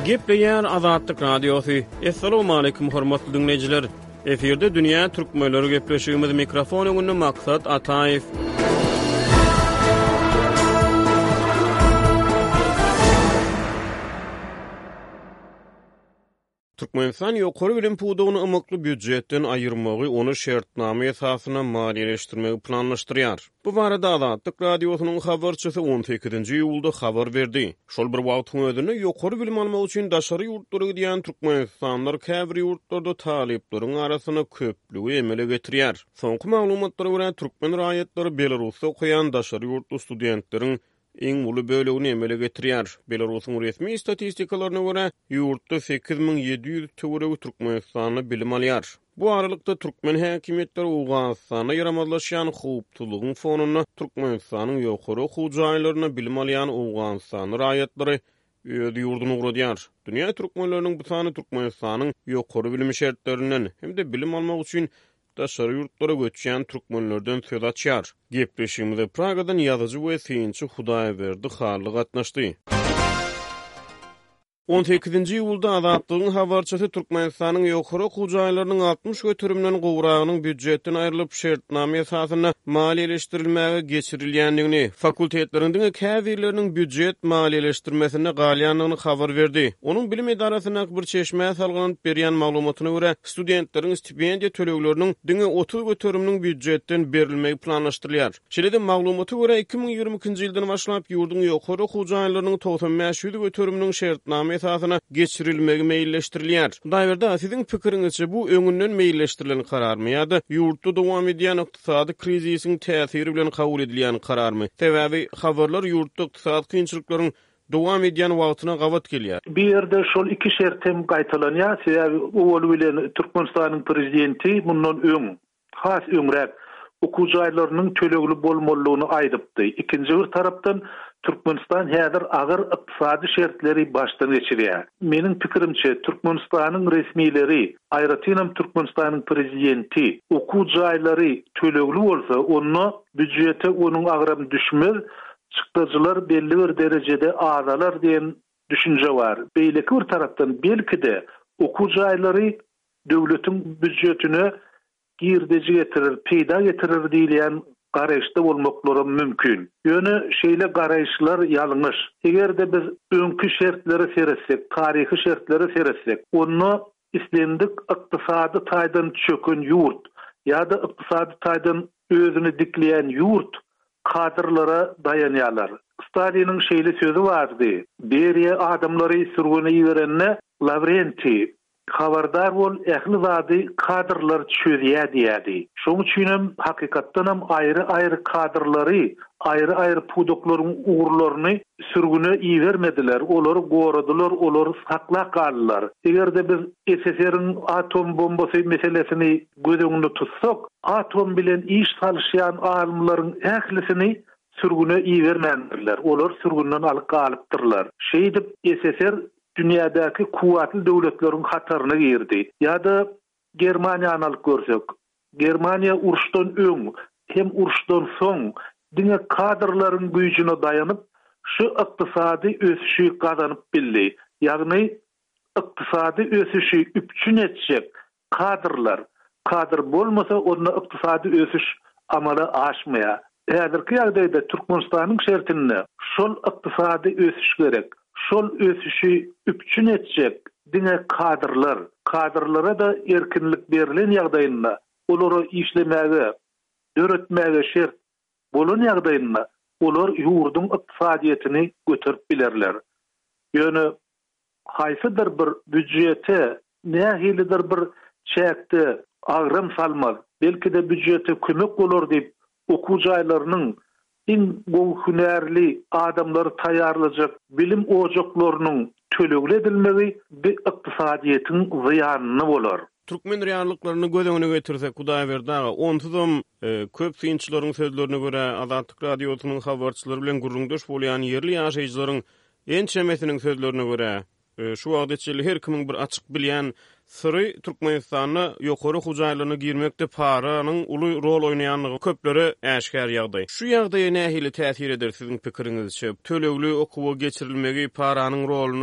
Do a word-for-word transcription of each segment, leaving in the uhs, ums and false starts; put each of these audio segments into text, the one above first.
Gepleýär Azatlyk Radiosu. Assalamu alaykum hormatly dinleyijiler. Eferde dünýä türkmenleri gepleşigimiz mikrofon öňünde maksat Ataýew. Türkmenistan ýokary bilim pudugyny ymykly büdjetden aýyrmagy onu şertname esasyna maliýeleşdirmegi planlaşdyrýar. Bu barada Azatlyk Radiosynyň habarçysy on sekizinji ýulda habar berdi. Şol bir wagtyň özünde ýokary bilim almak üçin daşary ýurtlara gidýän türkmenistanlar käbir ýurtlarda talyplaryň arasyna köplügi emele getirýär. Soňky maglumatlara görä türkmen raýatlary Belarusda okuyan daşary ýurtly studentleriň iň uly bölegini emele getirýär. Belarusyň resmi istatistikalarına görä ýurtda sekiz miň ýedi ýüz töwereg türkmenistanly bilim alýar. Bu aralykda türkmen häkimetleri Owganystana ýaramazlaşýan howptulugyň fonuny Türkmenistanyň ýokary okuw jaýlaryna bilim alýan Owganystan raýatlary öz ýurduny guradyar. Dünýä türkmenleriniň bu sany Türkmenistanyň ýokary bilim şertlerinden hem-de bilim almak üçin daşary ýurtlara göçýän türkmenlerden söz açýar. Gepleşigimizde Pragadan ýazyjy we synçy Hudaýberdi Harly gatnaşdy. on sekizinji ýulda Azatlygyň habarçysy Türkmenistanyň ýokary okuw jaýlarynyň altymyş götürümden gowragynyň büdjetden aýrylyp şertname esasyna maliýeleşdirilmäge geçirilýändigini, fakultetleriň käbirleriniň büdjet maliýeleşdirmesine galýanlygyny habar berdi. Onuň bilim edarasyna bir çeşme salganyp berýän maglumatyna görä, studentleriň stipendiýa tölegleriniň diňe otuz götürümniň büdjetden berilmegi planlaşdyrylýar. Şeýle maglumaty görä iki miň ýygrimi ikinji ýyldan başlap ýurduň ýokary okuw jaýlarynyň togsan beş ýüz götürümniň şertname esasyna geçirilmegi meýilleşdirilýär. Daýberde siziň pikiriňizçe bu öňünden meýilleşdirilen kararmy ýa-da ýurtda dowam edýän ykdysady krizisiň täsiri bilen kabul edilýän kararmy? Sebäbi habarlar ýurtda ykdysady kynçylyklaryň dowam edýän wagtyna gawat gelýär. Bir ýerde şol iki şert hem gaýtalanýar. Sebäbi owul bilen Türkmenistanyň prezidenti mundan öň, has öňrek okuw jaýlarynyň tölegli bolmalygyny aýdypdy. Ikinji bir tarapdan Türkmenistan häzir agyr ykdysady şertleri başdan geçirýär. Meniň pikirimçe Türkmenistanyň resmileri, aýratynam Türkmenistanyň prezidenti okuw jaýlary tölegli bolsa, onu büdjete onuň agyram düşmez, çykdyjylar belli bir derejede azalar diýen düşünje bar. Beýleki bir tarapdan belki-de okuw jaýlary döwletiň büdjetine girdeji getirir, peýda getirir diýilýän garaýşda bolmaklary mümkin. Ýöne şeýle garaýşlar ýalňyş. Egerde biz öňkü şertleri seretsek, taryhy şertleri seretsek, onu islendik ykdysady taýdan çöken ýurt ýa-da ykdysady taýdan özüni dikleýän ýurt kadrlara dayanýarlar. Staliniň şeýle sözü bardy. Beriýe adamlary sürgüne ýerenne Lavrenti habardar bol, ähli zady kadrlar çözýär diýdi. Şoň üçin hem hakykatdan hem aýry-aýry kadrlary, aýry-aýry puduklaryň uğurlaryny sürgüne iýermediler. Olary goradylar, olary saklap galdylar. Egerde biz S S R'niň atom bombasy meselesini göz öňünde tutsak, atom bilen iş salşýan alymlaryň ählisini sürgüne iýermändirler. Olar sürgünden alyp galypdyrlar. Şeý dip S S R dünyadaki kuwatly döwletlerin hataryna girdi. Ýa-da Germaniýany alyp görsek, Germaniýa uruşdan öň hem uruşdan soň diňe kadrlaryň güýjüne daýanyp şu ykdysady ösüşi gazanyp bildi. Ýagny ykdysady ösüşi üpçün etjek kadrlar, kadr bolmasa onda ykdysady ösüş amala aşmaýar. Häzirki ýagdaýda Türkmenistanyň şertinde şol ykdysady ösüş gerek. Şol ösüşi üpçün etjek diňe kadrlar, kadrlara da erkinlik berilen ýagdaýynda olary işlemäge, öğretmäge şert bolan ýagdaýynda olar ýurduň ykdysadyetini göterip bilerler. Ýöne haýsydyr bir büdjete, nähilidir bir çäkde agram salmaz, belki-de büdjete kömek bolar diýip okuw jaýlarynyň in bu hünärli adamlary taýýarlajak bilim ojaklarynyň tölegli edilmegi bir ykdysadyetiň zıyanyny bolar. Türkmen reallyklaryny göz öňüne getirsek, Hudaýberdi aga, onsuzam e, köp synçylaryň sözlerine görä Azatlyk Radiosynyň habarçylary bilen gurrundaş bolýan yerli ýaşaýjylaryň en çemesiniň sözlerine görä, e, şu wagtda çyly her kimiň bir açyk bilýän Syry Türkmenistanyny ýokary hujaýlaryna girmekde paranyň uly rol oýnaýanlygy köpleri äşkär ýagdaý. Şu ýagdaýa nähili täsir eder siziň pikiriňizçe? Tölegli okuwa geçirilmegi paranyň roluny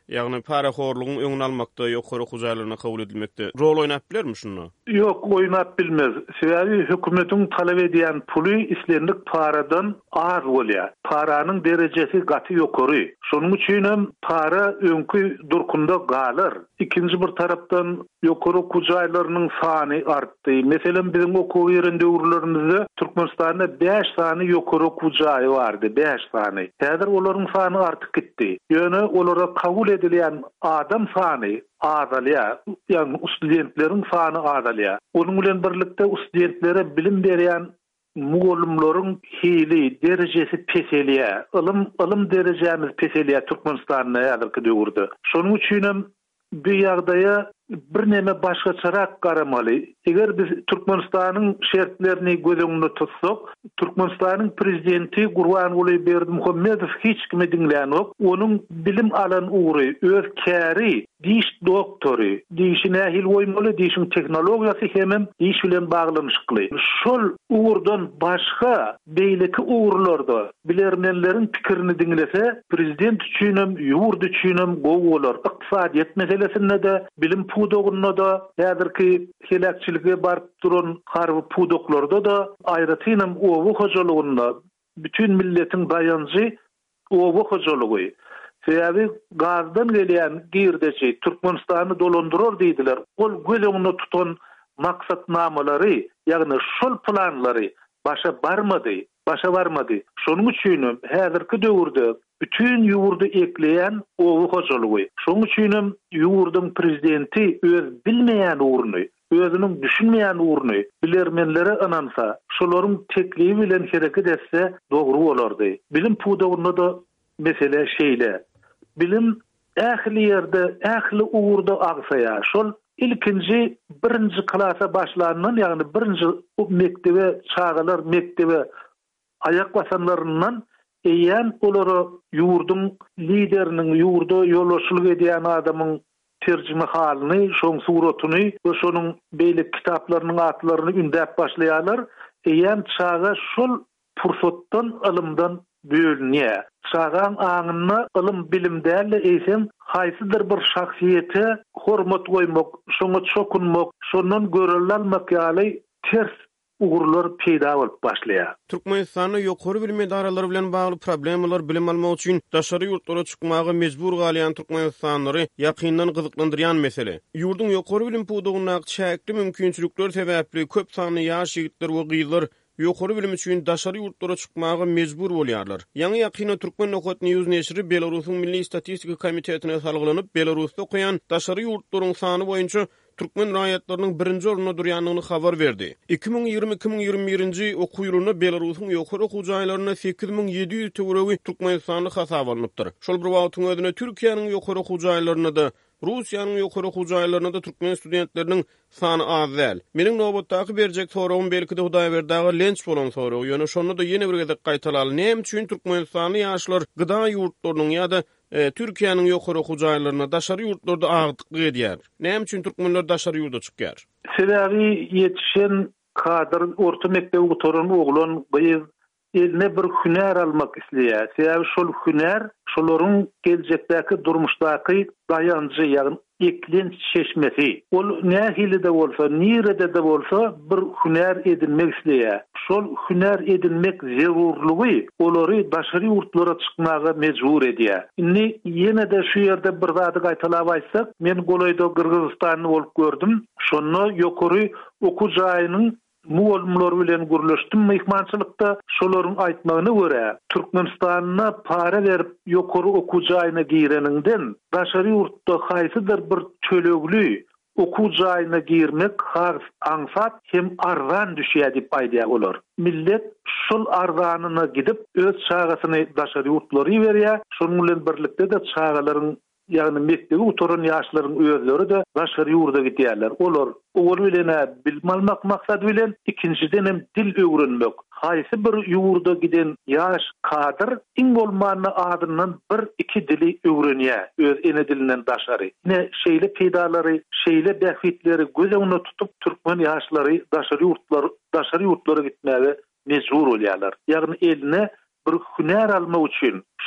ýagny paraxorlugyň öňüni almakda ýokary hujaýlaryna kabul edilmekde rol oýnap bilermi şunu? Ýok, oýnap bilmez. Sebäbi hökümetiň talap edýän puly islendik paradan az bolýar. Paranyň derejesi gaty ýokary. Şonuň üçin hem para öňkü durkunda galar. İkinji bir tarapdan ýokary hujaýlarynyň sany artdy. Meselem biziň okuw ýerinde urlaryňyzda Türkmenistanda beş sany ýokary hujaý bardy, beş sany. Häzir olaryň sany artyp gitdi. Ýöne olara kabul edilýän adam sany azalya, yani studentlerin sany azalya. Onun bilen birlikde studentlere bilim berýän mugallimlaryň hili derejesi peselýär. Ilm ilm derejemiz peselýär Türkmenistanda ýa-da döwürde. Şonuň üçin hem bu ýagdaýa bir neme başgaçarak garamaly. Eger biz Türkmenistanyň şertlerini gözeňde tutsak, Türkmenistanyň prezidenti Gurbanuly Berdimuhammedow hiç kimi dinlänok, onuň bilim alan uğry, öz käri, diş doktory, dişine ähli boýmaly, dişiň teknologiýasy hemem diş bilen baglanyşykly. Şol uğurdan başga beýleki uğurlarda bilermenleriň pikirini dinlese, prezident üçin hem ýurt üçin hem gowy bolar. Ykdysadyýet meselesinde de bilim pudogyna da häzirki helakçyligi barp duran harby pudoklarda da aýratynam owu hojalygynda bütün milletiň dayanjy owu hojalygy. Sebäbi gazdan gelýän girdeçi Türkmenistany dolandyrar diýdiler. Ol göleňinde tutan maksatnamalary, ýagny şol planlary başa barmady, başa barmady. Şonuň üçin häzirki döwürde bütün ýurdu ekleýän owu hojalygy. Şonuň üçin ýurduň prezidenti öz bilmeýän urny, özüniň düşünmeýän urny bilermenlere anansa, şolaryň teklibi bilen hereket etse dogry bolardy. Bilim pudogyna da mesele şeýle. Bilim ähli ýerde, ähli uğurda agsaýar. Şol ilkinji birinji klasa başlanýan, ýagny birinji mektebe çağalar, mektebe ayak basanlaryndan eýen olara ýurdun lideriniň, ýurda ýolbaşçylyk edýän adamyň terjime halyny, şoň suratyny we şonuň beýle kitaplarynyň atlaryny ündäp başlaýarlar. Eýen çağa şol pursatdan, ilmden bölünýär. Çağan aňyny ilm bilimdäle eýsem, haýsydyr bir şahsiýete hormat goýmak, şoňa çokunmak, şondan görülen ýaly ters uğurlar peýda bolup başlaýar. Türkmenistanyň ýokary bilim edaralary bilen bagly problemler bilim almak üçin daşary ýurtlara çykmagy mejbur galýan türkmenistanyny ýakyndan gyzyklandyrýan mesele. Ýurdun ýokary bilim pudogyna çäkli mümkinçilikler sebäpli köp sany ýaş ýigitler we gyzlar ýokary bilim üçin daşary ýurtlara çykmagy mejbur bolýarlar. Ýa-ni ýakyna Türkmen Nohut News neşri Belarusyň Milli Statistika Komitetine salgylanyp Belarusda goýan daşary ýurtlaryň sany boýunça Türkmen raýatlarynyň birinji orunda durýanyny habar berdi. iki ming ýygrimi iki ming ýygrimi birinji okuw ýylyna Belarusyň ýokary hujaýlaryna sekiz ming yedi ýüz töweregi Türkmenistany hasap alınıpdyr. Şol bir wagtyň özüne Türkiýanyň ýokary hujaýlaryna da Russiýanyň ýokary hujaýlaryna da türkmen studentleriniň sany az däl. Meniň nowbatdaky berjek soragym belki de Hudaýberdagy lenç bolan sorag. Ýöne şonu da ýene bir gezek gaýtaly. Näme üçin Türkmenistany ýaşlar gyda ýurtlarynyň ýa-da E, Türkiýanyň ýokary hujaýlaryna daşary ýurtlarda agdyk edýär. Näme üçin türkmenler daşary ýurda çykýar? Sebäbi ýetişen kadr orta mekdebi gutaran oglan gyz eline bir hüner almak isleýär. Sebäbi şol hüner şolaryň geljekdäki durmuşdaky dayanjy, ýagny eklenç çeşmesi. Ol nähili de bolsa, nirede de bolsa bir hüner edinmek isleýär. Şol hüner edinmek zerurlugy olary daşary ýurtlara çykmaga mejbur edýär. Indi ýene de şu ýerde bir zady gaýtalap aýtsak, men Goloýda Kyrgyzstanyny bolup gördüm. Şonu ýokary okuw jaýynyň mugallimler bilen gürleşdim mehmançylykda. Şolaryň aýtmagyna görä, Türkmenistanyna para berip ýokary okuw jaýyna gireninden daşary ýurtda haýsydyr bir çölegli okuw jaýyna girmek has aňsat hem arzan düşýär diýip aýdýar olar. Millet şol arzanyna gidip öz çağasyny daşary ýurtlary berýär. Şonuň bilen birlikde de çağalaryň, ýagny mekdebi oturan ýaşlaryň özleri de daşary ýurda gidýärler. Olar olar bilen bilim almak maksady bilen ikinciden hem dil öwrenmek. Haýsy bir ýurda giden ýaş kadr iň bolmany adyndan bir iki dili öwrenýär, öz ene dilinden daşary. Ne şeýle peýdalary, şeýle bähwitleri gözeňde tutup türkmen ýaşlary daşary ýurtlara, daşary ýurtlara gitmäge mejbur bolýarlar. Ýagny eline bir hüner almak üçin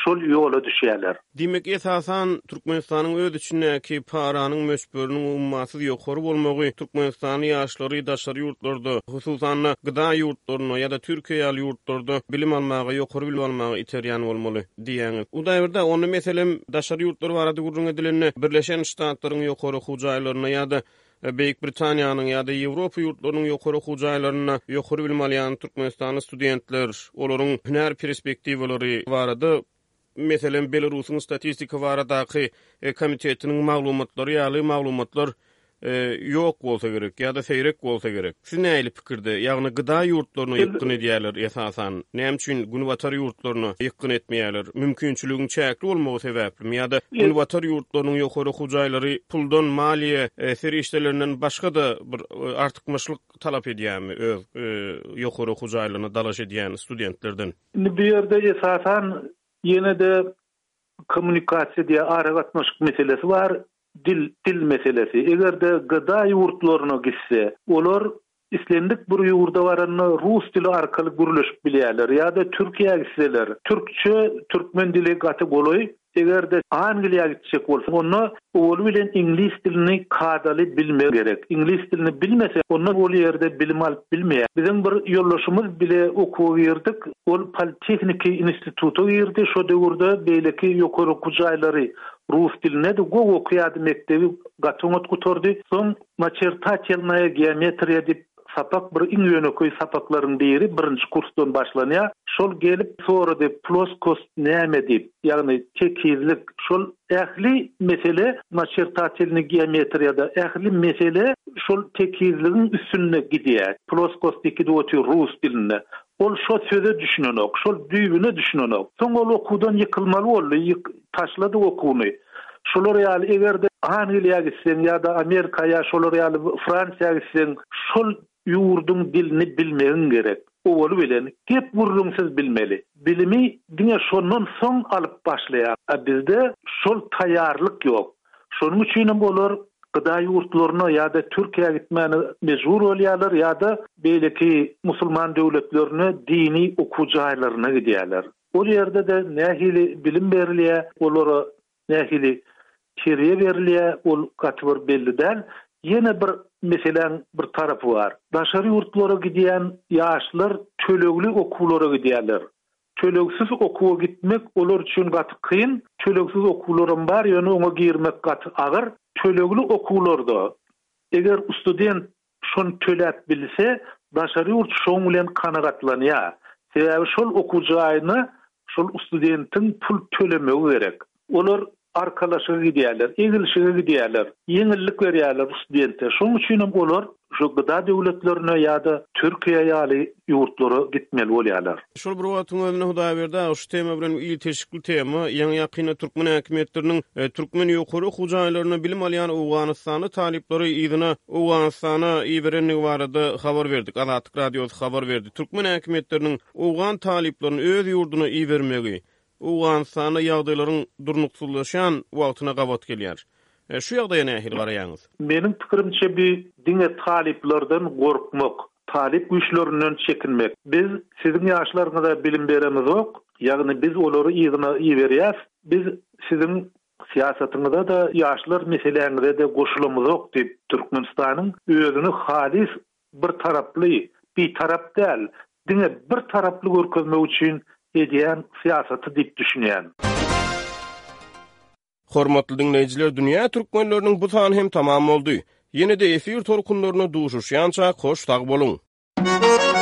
şol ýola düşýärler. Dimek esasan Türkmenistanyň öz içindäki paranyň möçberiniň ummasyz ýokary bolmagy Türkmenistanyň ýaşlary daşary ýurtlarda, hususan gyda ýurtlaryna ýa-da Türkiýe ýaly ýurtlarda bilim almagy, ýokary bilim almagy iterýän bolmaly diýäňiz. U daýrda onu meselem daşary ýurtlary barada gurrun edilenni Birleşen Ştatlaryň ýokary hujaýlaryna ýa-da Beýik Britaniýanyň ýa-da Ýewropa ýurtlarynyň ýokary hujaýlaryna ýokary bilim alýan Türkmenistanyň studentler, olaryň hünär perspektiwalary barada meselem Belarusyň statistika baradaky e, komitetiniň maglumatlary ýaly maglumatlar e, ýok bolsa gerek ýa-da seýrek bolsa gerek. Siz näme pikirde? Ýagny gyda ýurtlaryna ýykyn edýärler esasan. Näme üçin günwatar ýurtlaryna ýykyn etmeýärler? Mümkinçiligiň çäkli bolmagy sebäpli ýa-da günwatar ýurtlarynyň ýokary hujaýlary puldan, maliýe, e, serişdelerinden başga da bir e, artykmyşlyk talap edýärmi öz e, ýokary hujaýlaryna dalaş edýän studentlerden? Bu ýerde esasan yine de kommunikasiya diye aragatmaşık meselesi var, dil dil meselesi. Eger de gıda yurtlarına gitse, olar islendik bir yurda varanna Rus dili arkaly gürleşip bilýärler ýa-da Türkiýe gitseler. Türkçe, Türkmen dili gaty boloy. Eger de Angliýa gitsek bolsa, onu ol bilen ingliz dilini kadaly bilmek gerek. İngiliz dilini bilmese, onu ol ýerde bilim alyp bilmeýär. Bizim bir ýollaşymyz bile okuw girdik. Ol Politechniki institutu girdi. Şo döwürde beýleki ýokary okujaýlary Rus diline de gog okuýady mektebi gatyňat gutordy. Soň maçertatiýalnaýa geometriýa dip sapak bir iň ýöneköý sapaklaryň biri birinji kursdan başlanýar. Şol gelip sonra de ploskos näme dip, ýagny tekizlik, şol ähli mesele maçertatiýalny geometriýada ähli mesele şol tekizligiň üstüne gidýär. Ploskos diki de Rus diline. Ol şo söze düşünenok, şol düýbüne düşünenok. Soň ol okuwdan ýykylmaly boldy, taşlady okuwny. Şolar ýaly egerde Angliýa gitsen ýa-da Amerikaýa, şolar ýaly Fransiýa gitsen, şol ýurdun dilini bilmegiň gerek. Owul bilen gep gurrunsyz bilmeli. Bilimi diňe şondan soň alyp başlaýar. A bizde şol taýýarlyk ýok. Şonuň üçin bolar gyda ýurtlaryna ýa-da Türkiýe gitmäni mejbur bolýarlar ýa-da beýleki musulman döwletlerine dini okujaýlaryna gidýärler. O ýerde de nähili bilim berilýär, olara nähili çeriye berilýär, ol gatwyr belli däl. Yine bir meselen bir tarapy var. Daşary ýurtlara gidýän ýaşlar tölegli okuwlara gidýärler. Tölegsiz okuwa gitmek olar üçin gaty kyn, tölegsiz okuwlarym bar, ýöne oňa girmek gaty agyr. Tölegli okuwlarda eger student şonu töläp bilse, daşary ýurt şoň bilen kanagatlanýar. Sebäbi şol okujaýyny şol studentin pul tölemegi gerek. Olar arkalaşa gidýärler, egilişige gidýärler, ýeňillik berýärler studentler. Şoň üçin olar şu gyda döwletlerine ýa-da Türkiýe ýaly ýurtlara gitmeli bolýarlar. Şol bir wagtyň özüne Hudaý berdi, şu tema bilen il teşkil tema, ýa-ni ýakyna Türkmen häkimetleriniň e, Türkmen ýokary hujaýlaryna bilim alýan Owganystany talipleri ýygyna Owganystana iýberenligi barada habar berdik. Azatlyk radiosy habar berdi. Türkmen häkimetleriniň Owgan taliplerini öz ýurduna iýbermegi Owganystana ýagdaýlaryň durnuksuzlaşan wagtyna gabat gelýär. E, şu ýagdaýa nähil garaýaňyz? Meniň pikirimçe bir diňe taliplerden gorkmak, talip güýçlerinden çekinmek. Biz siziň ýaşlaryňyza bilim beremiz ok, ýagny biz olary ýygyna iýberýäs. Biz siziň siýasatyňyza da ýaşlar meselelerine de goşulamyz ok diýip Türkmenistanyň özüni halis bir taraply, bir tarap däl, diňe bir taraply görkezmek üçin edýän siýasaty diýip düşünýän. Hormatly dinleýijiler, dünýä türkmenleriniň bu sany hem tamam boldy. Ýene-de efir torkunlaryna duşuşýança hoş tag boluň.